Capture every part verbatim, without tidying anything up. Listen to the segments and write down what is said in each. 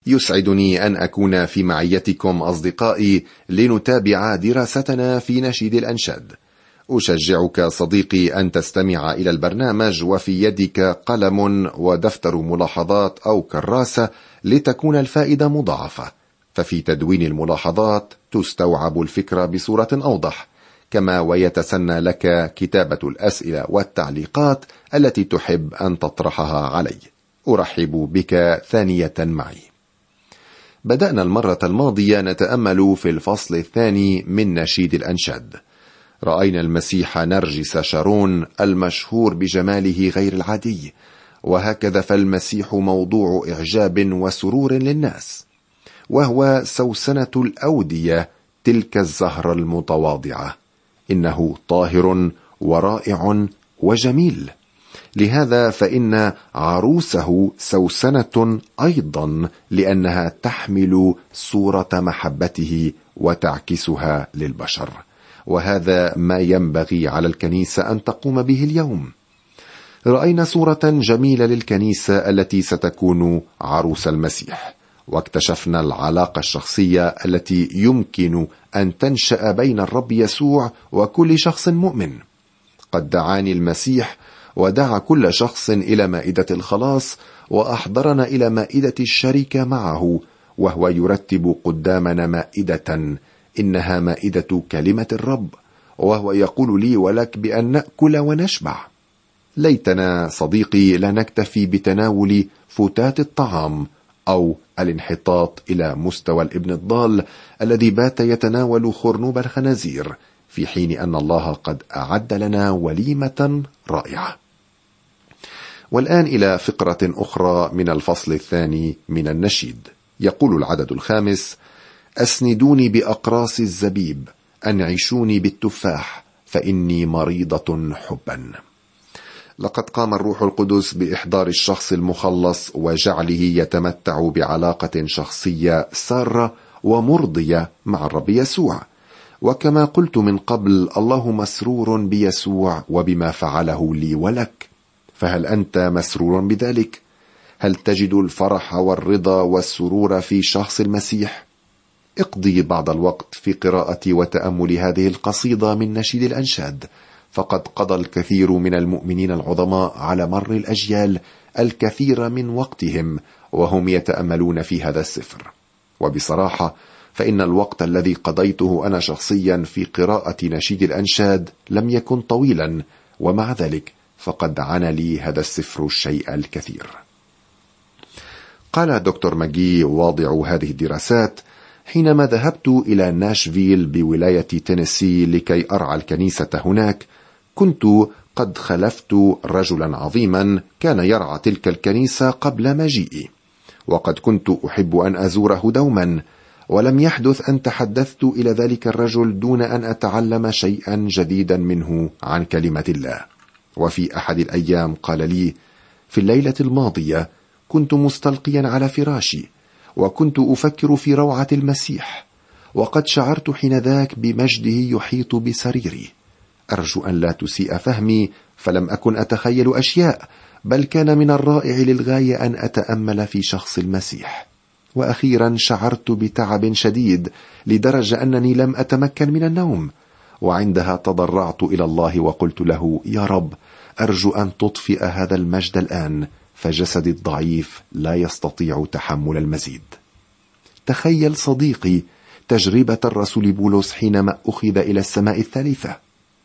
يسعدني أن أكون في معيتكم أصدقائي لنتابع دراستنا في نشيد الأنشاد. أشجعك صديقي أن تستمع إلى البرنامج وفي يدك قلم ودفتر ملاحظات أو كراسة لتكون الفائدة مضاعفة، ففي تدوين الملاحظات تستوعب الفكرة بصورة أوضح، كما ويتسنى لك كتابة الأسئلة والتعليقات التي تحب أن تطرحها علي. أرحب بك ثانية معي. بدأنا المرة الماضية نتأمل في الفصل الثاني من نشيد الأنشاد. رأينا المسيح نرجس شارون المشهور بجماله غير العادي، وهكذا فالمسيح موضوع إعجاب وسرور للناس، وهو سوسنة الأودية تلك الزهرة المتواضعة. إنه طاهر ورائع وجميل، لهذا فإن عروسه سوسنة أيضا، لأنها تحمل صورة محبته وتعكسها للبشر، وهذا ما ينبغي على الكنيسة أن تقوم به اليوم. رأينا صورة جميلة للكنيسة التي ستكون عروس المسيح، واكتشفنا العلاقة الشخصية التي يمكن أن تنشأ بين الرب يسوع وكل شخص مؤمن. قد دعاني المسيح ودعا كل شخص إلى مائدة الخلاص، وأحضرنا إلى مائدة الشركة معه، وهو يرتب قدامنا مائدة إنها مائدة كلمة الرب، وهو يقول لي ولك بأن نأكل ونشبع. ليتنا صديقي لا نكتفي بتناول فتات الطعام أو الانحطاط إلى مستوى الابن الضال الذي بات يتناول خرنوب الخنازير، في حين أن الله قد أعد لنا وليمة رائعة. والآن إلى فقرة أخرى من الفصل الثاني من النشيد. يقول العدد الخامس: أسندوني بأقراص الزبيب، أنعشوني بالتفاح، فإني مريضة حبا. لقد قام الروح القدس بإحضار الشخص المخلص وجعله يتمتع بعلاقة شخصية سارة ومرضية مع الرب يسوع. وكما قلت من قبل، الله مسرور بيسوع وبما فعله لي ولك. فهل أنت مسرور بذلك؟ هل تجد الفرح والرضا والسرور في شخص المسيح؟ اقضي بعض الوقت في قراءة وتأمل هذه القصيدة من نشيد الأنشاد، فقد قضى الكثير من المؤمنين العظماء على مر الأجيال الكثير من وقتهم وهم يتأملون في هذا السفر. وبصراحة فإن الوقت الذي قضيته أنا شخصيا في قراءة نشيد الأنشاد لم يكن طويلا، ومع ذلك فقد عنى لي هذا السفر الشيء الكثير. قال دكتور ماجي واضع هذه الدراسات: حينما ذهبت إلى ناشفيل بولاية تينيسي لكي أرعى الكنيسة هناك، كنت قد خلفت رجلا عظيما كان يرعى تلك الكنيسة قبل مجيئي، وقد كنت أحب أن أزوره دوما، ولم يحدث أن تحدثت إلى ذلك الرجل دون أن أتعلم شيئا جديدا منه عن كلمة الله. وفي أحد الأيام قال لي: في الليلة الماضية كنت مستلقيا على فراشي، وكنت أفكر في روعة المسيح، وقد شعرت حينذاك بمجده يحيط بسريري. أرجو أن لا تسيء فهمي، فلم أكن أتخيل أشياء، بل كان من الرائع للغاية أن أتأمل في شخص المسيح. وأخيرا شعرت بتعب شديد لدرجة أنني لم أتمكن من النوم، وعندها تضرعت إلى الله وقلت له: يا رب، أرجو أن تطفئ هذا المجد الآن، فجسدي الضعيف لا يستطيع تحمل المزيد. تخيل صديقي تجربة الرسول بولس حينما أخذ إلى السماء الثالثة.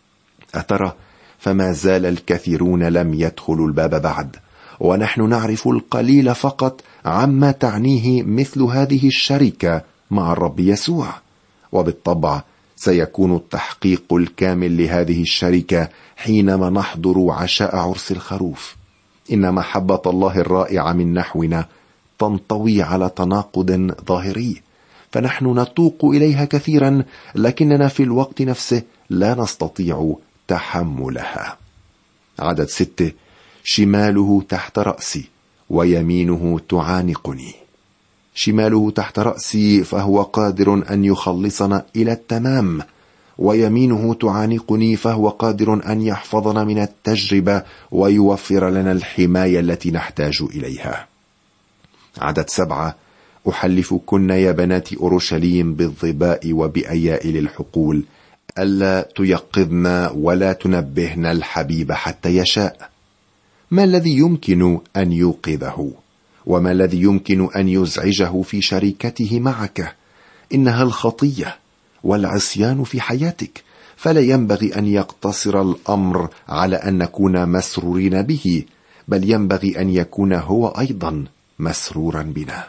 أترى فما زال الكثيرون لم يدخلوا الباب بعد، ونحن نعرف القليل فقط عما تعنيه مثل هذه الشركة مع الرب يسوع. وبالطبع سيكون التحقيق الكامل لهذه الشركة حينما نحضر عشاء عرس الخروف. إن محبة الله الرائعة من نحونا تنطوي على تناقض ظاهري، فنحن نتوق إليها كثيرا، لكننا في الوقت نفسه لا نستطيع تحملها. عدد ستة: شماله تحت رأسي ويمينه تعانقني. شماله تحت رأسي فهو قادر أن يخلصنا إلى التمام، ويمينه تعانقني فهو قادر أن يحفظنا من التجربة ويوفر لنا الحماية التي نحتاج إليها. عدد سبعة: أحلفكن يا بنات أورشليم بالظباء وبأيائل الحقول ألا تيقظن ولا تنبهن الحبيب حتى يشاء. ما الذي يمكن أن يوقظه؟ وما الذي يمكن أن يزعجه في شركته معك؟ إنها الخطية والعصيان في حياتك، فلا ينبغي أن يقتصر الأمر على أن نكون مسرورين به، بل ينبغي أن يكون هو أيضا مسرورا بنا.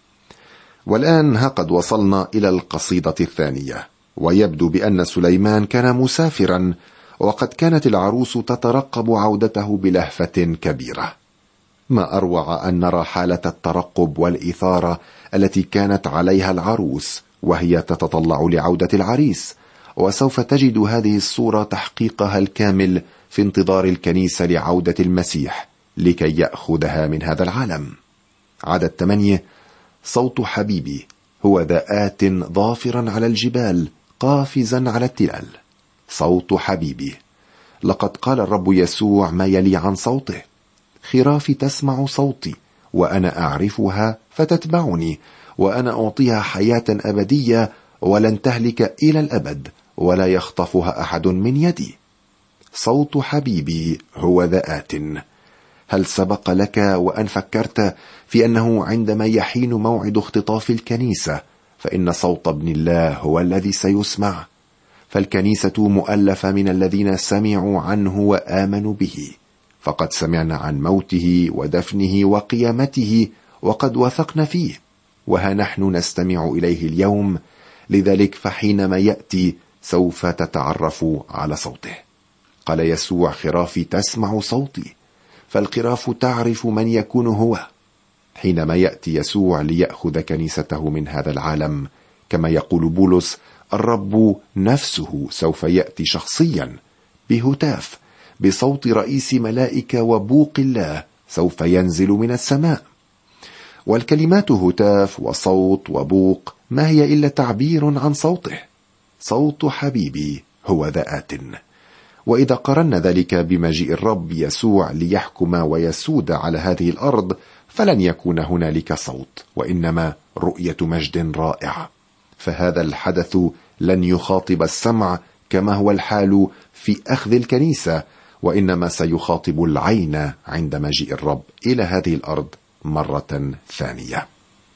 والآن ها قد وصلنا إلى القصيدة الثانية، ويبدو بأن سليمان كان مسافرا، وقد كانت العروس تترقب عودته بلهفة كبيرة. ما أروع أن نرى حالة الترقب والإثارة التي كانت عليها العروس وهي تتطلع لعودة العريس، وسوف تجد هذه الصورة تحقيقها الكامل في انتظار الكنيسة لعودة المسيح لكي يأخذها من هذا العالم. عدد ثمانية: صوت حبيبي هو ذا آت ظافرا على الجبال قافزا على التلال. صوت حبيبي، لقد قال الرب يسوع ما يلي عن صوته: خرافي تسمع صوتي وأنا أعرفها فتتبعني، وأنا أعطيها حياة أبدية ولن تهلك إلى الأبد، ولا يخطفها أحد من يدي. صوت حبيبي هو ذا آت. هل سبق لك وأن فكرت في أنه عندما يحين موعد اختطاف الكنيسة فإن صوت ابن الله هو الذي سيسمع؟ فالكنيسة مؤلفة من الذين سمعوا عنه وآمنوا به، فقد سمعنا عن موته ودفنه وقيامته وقد وثقنا فيه، وها نحن نستمع إليه اليوم. لذلك فحينما يأتي سوف تتعرف على صوته. قال يسوع: خرافي تسمع صوتي، فالخراف تعرف من يكون هو. حينما يأتي يسوع ليأخذ كنيسته من هذا العالم، كما يقول بولس: الرب نفسه سوف يأتي شخصيا بهتاف، بصوت رئيس ملائكة وبوق الله سوف ينزل من السماء. والكلمات هتاف وصوت وبوق ما هي إلا تعبير عن صوته. صوت حبيبي هو ذا آت. وإذا قرنا ذلك بمجيء الرب يسوع ليحكم ويسود على هذه الأرض، فلن يكون هنالك صوت، وإنما رؤية مجد رائع. فهذا الحدث لن يخاطب السمع كما هو الحال في أخذ الكنيسة، وإنما سيخاطب العين عند مجيء الرب إلى هذه الأرض مرة ثانية.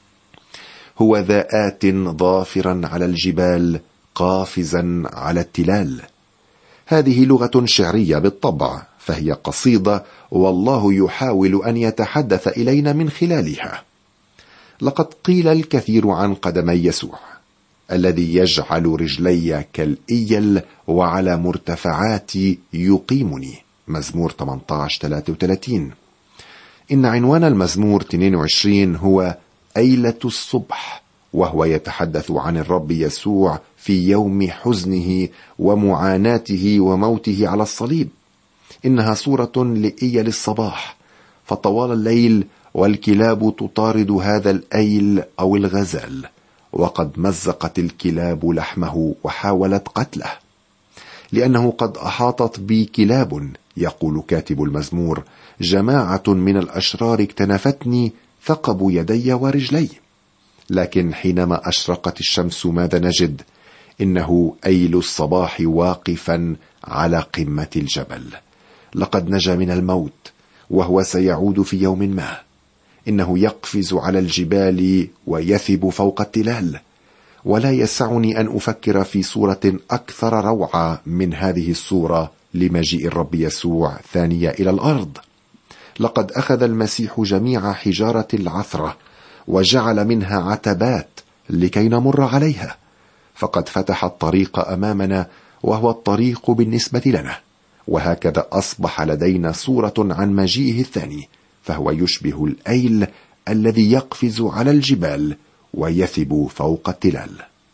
هو ذا آت ظافرا على الجبال قافزا على التلال. هذه لغة شعرية بالطبع، فهي قصيدة والله يحاول أن يتحدث إلينا من خلالها. لقد قيل الكثير عن قدمي يسوع: الذي يجعل رجلي كالإيل وعلى مرتفعاتي يقيمني. مزمور ثمانية عشر ثلاثة وثلاثين. إن عنوان المزمور اثنين وعشرين هو أيلة الصبح، وهو يتحدث عن الرب يسوع في يوم حزنه ومعاناته وموته على الصليب. إنها صورة لإيل الصباح، فطوال الليل والكلاب تطارد هذا الأيل أو الغزال، وقد مزقت الكلاب لحمه وحاولت قتله، لأنه قد أحاطت بي كلاب. يقول كاتب المزمور: جماعة من الأشرار اكتنفتني، ثقبوا يدي ورجلي. لكن حينما أشرقت الشمس ماذا نجد؟ إنه أيل الصباح واقفا على قمة الجبل. لقد نجا من الموت، وهو سيعود في يوم ما. إنه يقفز على الجبال ويثب فوق التلال. ولا يسعني أن أفكر في صورة أكثر روعة من هذه الصورة لمجيء الرب يسوع ثانية إلى الأرض. لقد أخذ المسيح جميع حجارة العثرة وجعل منها عتبات لكي نمر عليها، فقد فتح الطريق أمامنا، وهو الطريق بالنسبة لنا. وهكذا أصبح لدينا صورة عن مجيئه الثاني، فهو يشبه الأيل الذي يقفز على الجبال ويثب فوق التلال.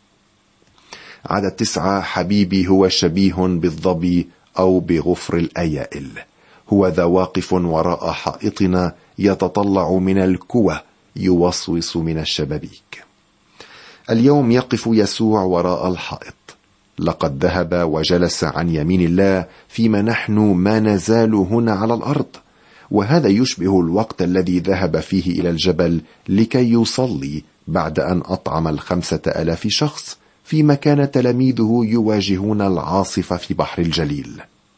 عدد تسعة: حبيبي هو شبيه بالظبي أو بغفر الأيائل. هو ذا واقف وراء حائطنا، يتطلع من الكوى، يوصوص من الشبابيك. اليوم يقف يسوع وراء الحائط. لقد ذهب وجلس عن يمين الله، فيما نحن ما نزال هنا على الأرض. وهذا يشبه الوقت الذي ذهب فيه إلى الجبل لكي يصلي بعد أن أطعم الخمسة ألاف شخص، فيما كان تلاميذه يواجهون العاصفة في بحر الجليل.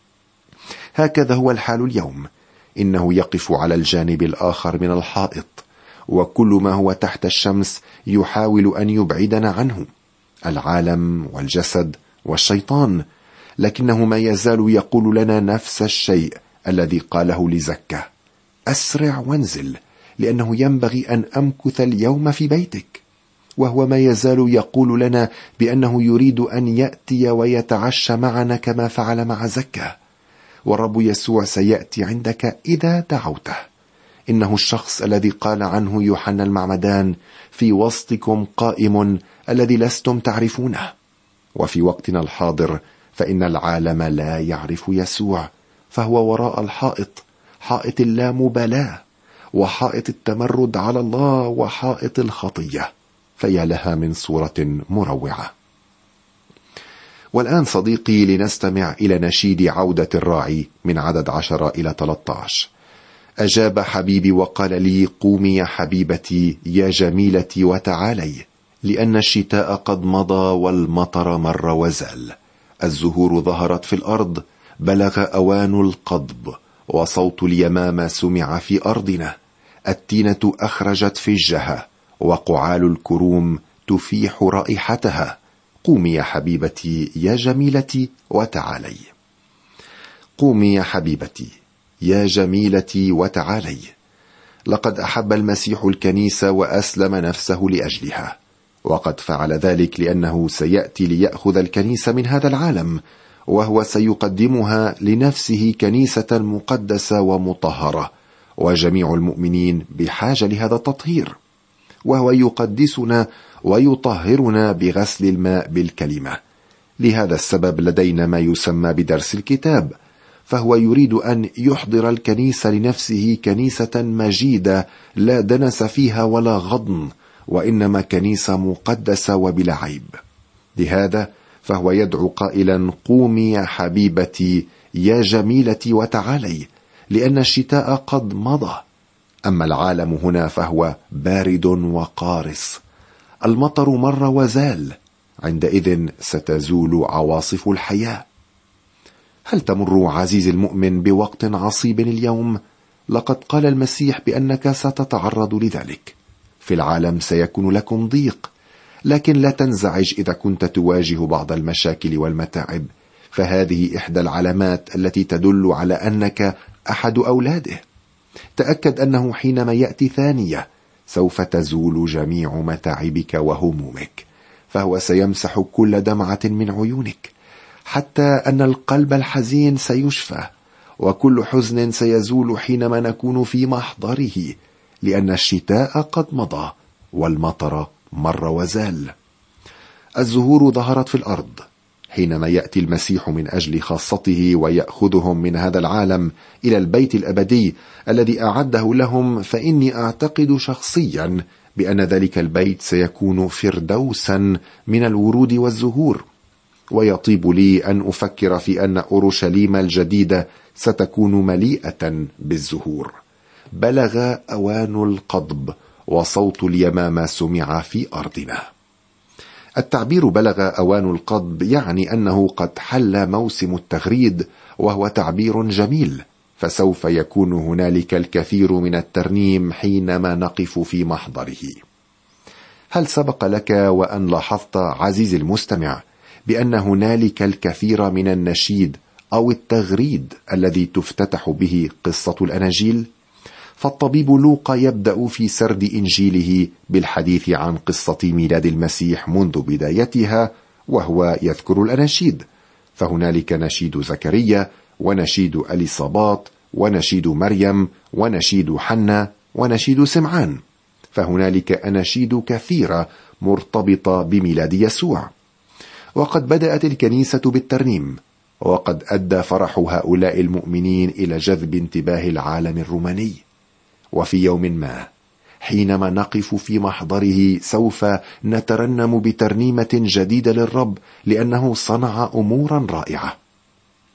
هكذا هو الحال اليوم، إنه يقف على الجانب الآخر من الحائط، وكل ما هو تحت الشمس يحاول أن يبعدنا عنه، العالم والجسد والشيطان، لكنه ما يزال يقول لنا نفس الشيء الذي قاله لزكا: أسرع وانزل، لأنه ينبغي أن أمكث اليوم في بيتك. وهو ما يزال يقول لنا بأنه يريد أن يأتي ويتعشى معنا كما فعل مع زكا. والرب يسوع سيأتي عندك إذا دعوته. إنه الشخص الذي قال عنه يوحنا المعمدان: في وسطكم قائم الذي لستم تعرفونه. وفي وقتنا الحاضر فإن العالم لا يعرف يسوع، فهو وراء الحائط، حائط اللامبالاة، وحائط التمرد على الله، وحائط الخطية. فيا لها من صورة مروعة. والآن صديقي لنستمع إلى نشيد عودة الراعي من عدد عشرة إلى ثلاثة عشر. أجاب حبيبي وقال لي: قومي يا حبيبتي يا جميلتي وتعالي، لأن الشتاء قد مضى والمطر مر وزال. الزهور ظهرت في الأرض، بلغ أوان القضب، وصوت اليمامة سمع في أرضنا. التينة أخرجت فجها، وقعال الكروم تفيح رائحتها. قومي يا حبيبتي يا جميلتي وتعالي. قومي يا حبيبتي يا جميلتي وتعالي. لقد أحب المسيح الكنيسة وأسلم نفسه لأجلها، وقد فعل ذلك لأنه سيأتي ليأخذ الكنيسة من هذا العالم، وهو سيقدمها لنفسه كنيسة مقدسة ومطهرة، وجميع المؤمنين بحاجة لهذا التطهير. وهو يقدسنا ويطهرنا بغسل الماء بالكلمة. لهذا السبب لدينا ما يسمى بدرس الكتاب، فهو يريد أن يحضر الكنيسة لنفسه كنيسة مجيدة لا دنس فيها ولا غضن، وإنما كنيسة مقدسة وبلا عيب. لهذا فهو يدعو قائلا: قومي يا حبيبتي يا جميلتي وتعالي، لأن الشتاء قد مضى. أما العالم هنا فهو بارد وقارس. المطر مر وزال، عندئذ ستزول عواصف الحياة. هل تمر عزيزي المؤمن بوقت عصيب اليوم؟ لقد قال المسيح بأنك ستتعرض لذلك. في العالم سيكون لكم ضيق، لكن لا تنزعج إذا كنت تواجه بعض المشاكل والمتاعب، فهذه إحدى العلامات التي تدل على أنك أحد أولاده. تأكد أنه حينما يأتي ثانية سوف تزول جميع متاعبك وهمومك، فهو سيمسح كل دمعة من عيونك، حتى أن القلب الحزين سيشفى، وكل حزن سيزول حينما نكون في محضره، لأن الشتاء قد مضى والمطر مر وزال. الزهور ظهرت في الأرض. حينما يأتي المسيح من أجل خاصته ويأخذهم من هذا العالم إلى البيت الأبدي الذي أعده لهم، فإني أعتقد شخصيا بأن ذلك البيت سيكون فردوسا من الورود والزهور. ويطيب لي أن أفكر في أن أورشليم الجديدة ستكون مليئة بالزهور. بلغ أوان القضب، وصوت اليمامة سمع في أرضنا. التعبير بلغ أوان القضب يعني أنه قد حل موسم التغريد، وهو تعبير جميل، فسوف يكون هنالك الكثير من الترنيم حينما نقف في محضره. هل سبق لك وأن لاحظت عزيزي المستمع بأن هنالك الكثير من النشيد أو التغريد الذي تفتتح به قصة الأناجيل؟ فالطبيب لوقا يبدأ في سرد إنجيله بالحديث عن قصة ميلاد المسيح منذ بدايتها، وهو يذكر الأناشيد. فهنالك نشيد زكريا، ونشيد أليصابات، ونشيد مريم، ونشيد حنا، ونشيد سمعان. فهنالك أناشيد كثيرة مرتبطة بميلاد يسوع. وقد بدأت الكنيسة بالترنيم، وقد أدى فرح هؤلاء المؤمنين إلى جذب انتباه العالم الروماني. وفي يوم ما حينما نقف في محضره سوف نترنم بترنيمة جديدة للرب، لأنه صنع أمورا رائعة.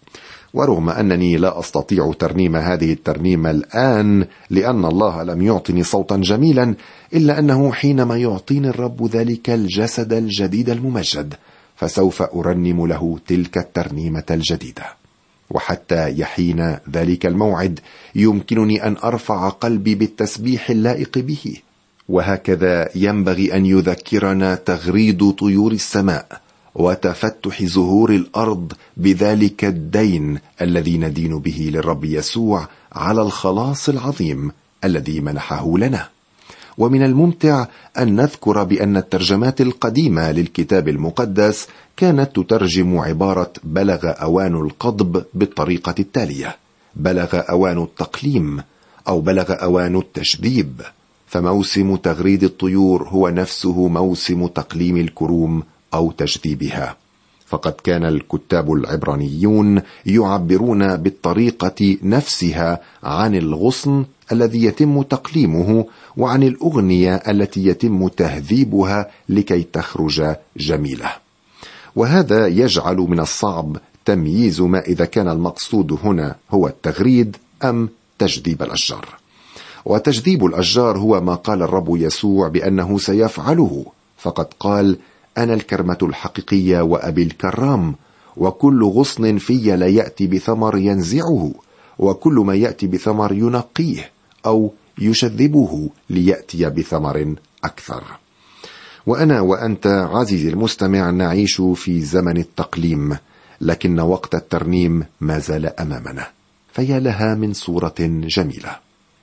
ورغم أنني لا أستطيع ترنيم هذه الترنيمة الآن لأن الله لم يعطني صوتا جميلا، إلا أنه حينما يعطيني الرب ذلك الجسد الجديد الممجد فسوف أرنم له تلك الترنيمة الجديدة. وحتى يحين ذلك الموعد يمكنني أن أرفع قلبي بالتسبيح اللائق به. وهكذا ينبغي أن يذكرنا تغريد طيور السماء وتفتح زهور الأرض بذلك الدين الذي ندين به للرب يسوع على الخلاص العظيم الذي منحه لنا. ومن الممتع أن نذكر بأن الترجمات القديمة للكتاب المقدس كانت تترجم عبارة بلغ أوان القضب بالطريقة التالية: بلغ أوان التقليم، أو بلغ أوان التشذيب. فموسم تغريد الطيور هو نفسه موسم تقليم الكروم أو تجذيبها. فقد كان الكتاب العبرانيون يعبرون بالطريقة نفسها عن الغصن الذي يتم تقليمه وعن الأغنية التي يتم تهذيبها لكي تخرج جميلة. وهذا يجعل من الصعب تمييز ما إذا كان المقصود هنا هو التغريد أم تجذيب الأشجار. وتجذيب الأشجار هو ما قال الرب يسوع بأنه سيفعله، فقد قال: أنا الكرمة الحقيقية وأبي الكرام، وكل غصن في لا يأتي بثمر ينزعه، وكل ما يأتي بثمر ينقيه أو يشذبه ليأتي بثمر أكثر. وأنا وأنت عزيزي المستمع نعيش في زمن التقليم، لكن وقت الترنيم ما زال أمامنا، فيا لها من صورة جميلة.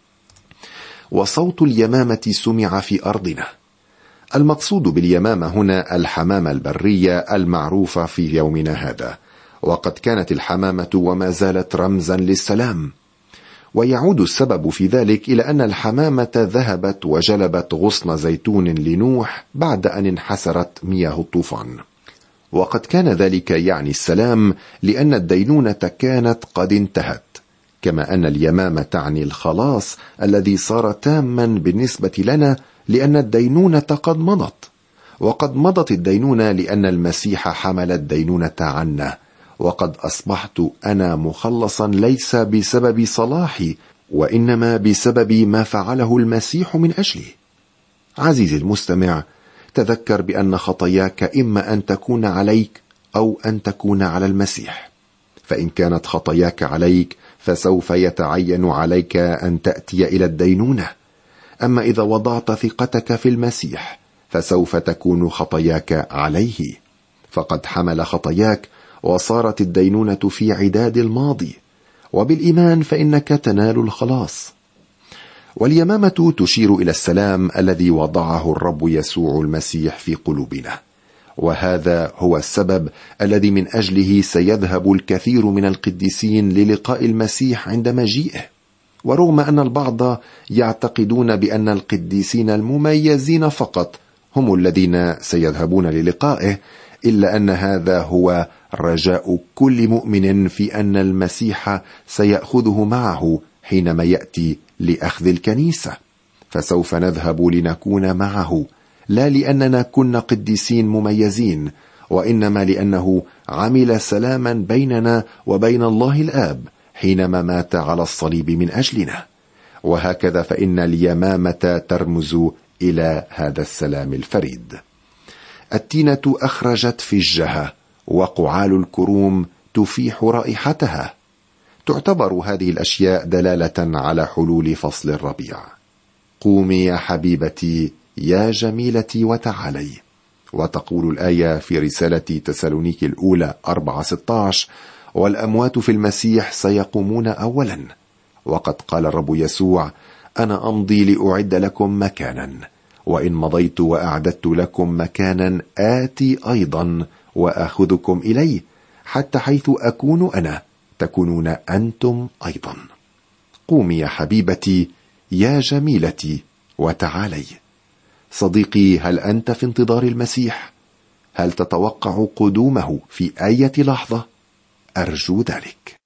وصوت اليمامة سمع في أرضنا. المقصود باليمامة هنا الحمامة البرية المعروفة في يومنا هذا، وقد كانت الحمامة وما زالت رمزا للسلام. ويعود السبب في ذلك إلى أن الحمامة ذهبت وجلبت غصن زيتون لنوح بعد أن انحسرت مياه الطوفان، وقد كان ذلك يعني السلام، لأن الدينونة كانت قد انتهت، كما أن اليمامة تعني الخلاص الذي صار تاما بالنسبة لنا، لأن الدينونة قد مضت. وقد مضت الدينونة لأن المسيح حمل الدينونة عنا، وقد أصبحت أنا مخلصا ليس بسبب صلاحي، وإنما بسبب ما فعله المسيح من أجلي. عزيزي المستمع، تذكر بأن خطاياك إما أن تكون عليك أو أن تكون على المسيح. فإن كانت خطاياك عليك فسوف يتعين عليك أن تأتي إلى الدينونة، أما إذا وضعت ثقتك في المسيح فسوف تكون خطاياك عليه، فقد حمل خطاياك وصارت الدينونة في عداد الماضي، وبالإيمان فإنك تنال الخلاص. واليمامة تشير إلى السلام الذي وضعه الرب يسوع المسيح في قلوبنا، وهذا هو السبب الذي من أجله سيذهب الكثير من القديسين للقاء المسيح عند مجيئه. ورغم أن البعض يعتقدون بأن القديسين المميزين فقط هم الذين سيذهبون للقائه، إلا أن هذا هو رجاء كل مؤمن في أن المسيح سيأخذه معه حينما يأتي لأخذ الكنيسة، فسوف نذهب لنكون معه، لا لأننا كنا قديسين مميزين، وإنما لأنه عمل سلاما بيننا وبين الله الآب حينما مات على الصليب من أجلنا. وهكذا فإن اليمامة ترمز إلى هذا السلام الفريد. التينة أخرجت فجها، وقعال الكروم تفيح رائحتها. تعتبر هذه الأشياء دلالة على حلول فصل الربيع. قومي يا حبيبتي يا جميلتي وتعالي. وتقول الآية في رسالة تسالونيكي الأولى أربعة ستة عشر: والأموات في المسيح سيقومون أولا. وقد قال الرب يسوع: أنا أمضي لأعد لكم مكانا، وإن مضيت وأعددت لكم مكانا آتي أيضا وأخذكم إليه، حتى حيث أكون أنا تكونون أنتم أيضا. قومي يا حبيبتي يا جميلتي وتعالي. صديقي، هل أنت في انتظار المسيح؟ هل تتوقع قدومه في أي لحظة؟ أرجو ذلك.